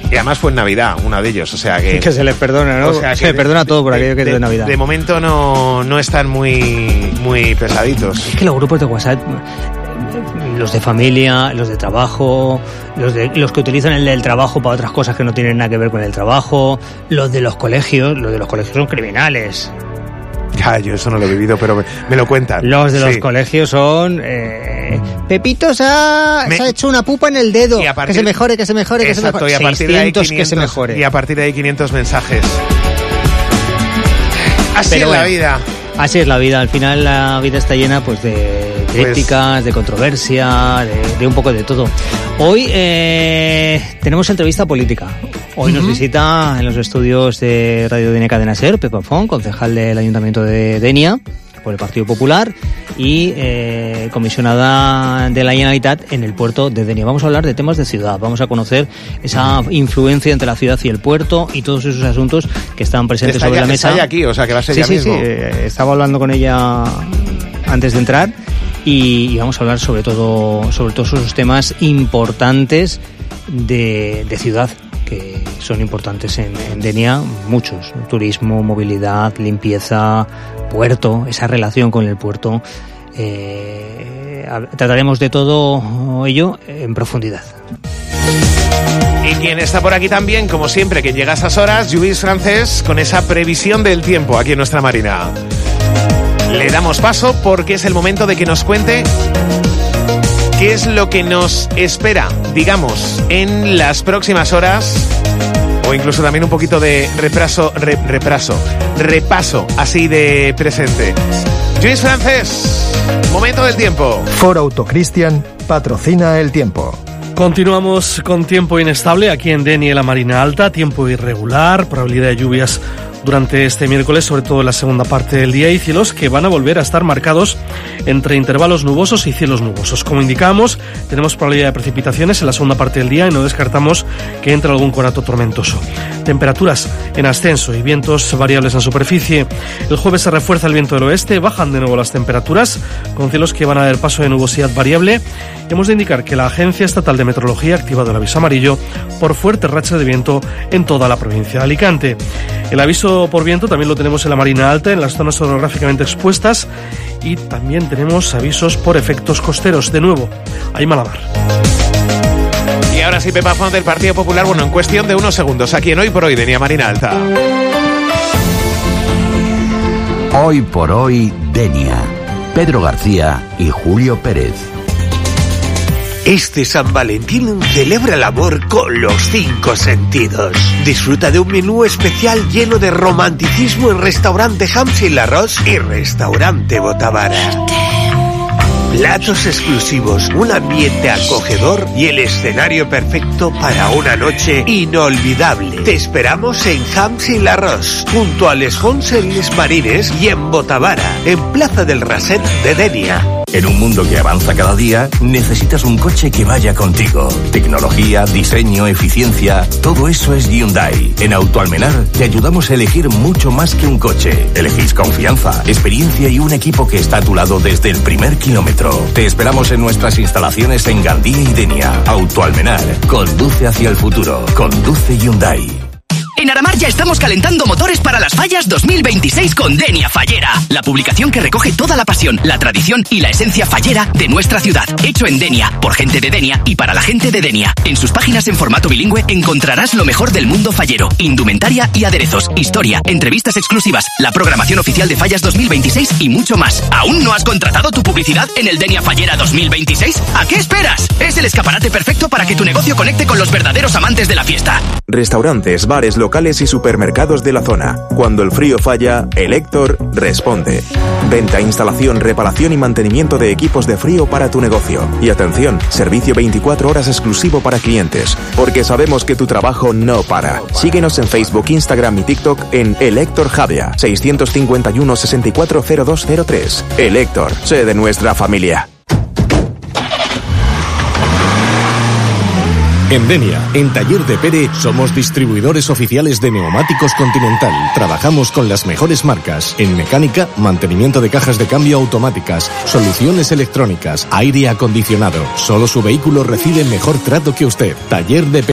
Y además fue en Navidad, uno de ellos, o sea que... Que se les perdona, ¿no? O sea, se les perdona todo por aquello que es de Navidad. De momento no están muy pesaditos. Es que los grupos de WhatsApp, los de familia, los de trabajo, los que utilizan el del trabajo para otras cosas que no tienen nada que ver con el trabajo, los de los colegios son criminales. Ya, yo eso no lo he vivido, pero me lo cuentan. Los de los colegios son... Pepito se ha hecho una pupa en el dedo. Que se mejore. Exacto, y a partir de ahí 500, que se mejore. Y a partir de ahí 500 mensajes. Así es la vida. Así es la vida. Al final la vida está llena pues de críticas, de controversia, de un poco de todo. Hoy tenemos entrevista política. Hoy nos visita en los estudios de Radio Denia Cadena Ser Pepa Font, concejal del Ayuntamiento de Denia por el Partido Popular y comisionada de la Generalitat en el puerto de Denia. Vamos a hablar de temas de ciudad, vamos a conocer esa influencia entre la ciudad y el puerto y todos esos asuntos que están presentes sobre la mesa. Está ya aquí, o sea que va a ser ya mismo. Sí, estaba hablando con ella antes de entrar y vamos a hablar sobre todos esos temas importantes de ciudad, que son importantes en Denia, muchos: turismo, movilidad, limpieza, puerto, esa relación con el puerto. Trataremos de todo ello en profundidad. Y quien está por aquí también, como siempre, que llega a esas horas, Lluís Francés, con esa previsión del tiempo aquí en nuestra Marina. Le damos paso porque es el momento de que nos cuente qué es lo que nos espera, digamos, en las próximas horas, o incluso también un poquito de repaso así de presente. Lluís Francés, momento del tiempo. Foro Autocristian patrocina el tiempo. Continuamos con tiempo inestable aquí en Denia y la Marina Alta, tiempo irregular, probabilidad de lluvias durante este miércoles, sobre todo en la segunda parte del día, y cielos que van a volver a estar marcados entre intervalos nubosos y cielos nubosos. Como indicamos, tenemos probabilidad de precipitaciones en la segunda parte del día y no descartamos que entre algún conato tormentoso. Temperaturas en ascenso y vientos variables en superficie. El jueves se refuerza el viento del oeste, bajan de nuevo las temperaturas, con cielos que van a dar paso de nubosidad variable. Hemos de indicar que la Agencia Estatal de Meteorología ha activado el aviso amarillo por fuertes rachas de viento en toda la provincia de Alicante. El aviso por viento también lo tenemos en la Marina Alta, en las zonas orográficamente expuestas, y también tenemos avisos por efectos costeros. De nuevo, hay mala mar. Y ahora sí, Pepa Font del Partido Popular, bueno, en cuestión de unos segundos, aquí en Hoy por Hoy, Denia Marina Alta. Hoy por Hoy, Denia. Pedro García y Julio Pérez. Este San Valentín celebra el amor con los 5 sentidos. Disfruta de un menú especial lleno de romanticismo en Restaurante Hams y Larros y Restaurante Botavara. Platos exclusivos, un ambiente acogedor y el escenario perfecto para una noche inolvidable. Te esperamos en Hams y Larros, junto a Les Fonts en Les Marines y en Botavara, en Plaza del Raset de Denia. En un mundo que avanza cada día, necesitas un coche que vaya contigo. Tecnología, diseño, eficiencia, todo eso es Hyundai. En Autoalmenar te ayudamos a elegir mucho más que un coche. Elegís confianza, experiencia y un equipo que está a tu lado desde el primer kilómetro. Te esperamos en nuestras instalaciones en Gandía y Denia. Autoalmenar, conduce hacia el futuro. Conduce Hyundai. En Aramar ya estamos calentando motores para las fallas 2026 con Denia Fallera, la publicación que recoge toda la pasión, la tradición y la esencia fallera de nuestra ciudad. Hecho en Denia, por gente de Denia y para la gente de Denia. En sus páginas en formato bilingüe encontrarás lo mejor del mundo fallero, indumentaria y aderezos, historia, entrevistas exclusivas, la programación oficial de fallas 2026 y mucho más. ¿Aún no has contratado tu publicidad en el Denia Fallera 2026? ¿A qué esperas? Es el escaparate perfecto para que tu negocio conecte con los verdaderos amantes de la fiesta. Restaurantes, bares, locales y supermercados de la zona. Cuando el frío falla, Elector responde. Venta, instalación, reparación y mantenimiento de equipos de frío para tu negocio. Y atención, servicio 24 horas exclusivo para clientes. Porque sabemos que tu trabajo no para. Síguenos en Facebook, Instagram y TikTok en Elector Javea, 651 640203. Elector, sé de nuestra familia. En Denia, en Taller de Pere, somos distribuidores oficiales de neumáticos Continental. Trabajamos con las mejores marcas en mecánica, mantenimiento de cajas de cambio automáticas, soluciones electrónicas, aire acondicionado. Solo su vehículo recibe mejor trato que usted. Taller de Pere.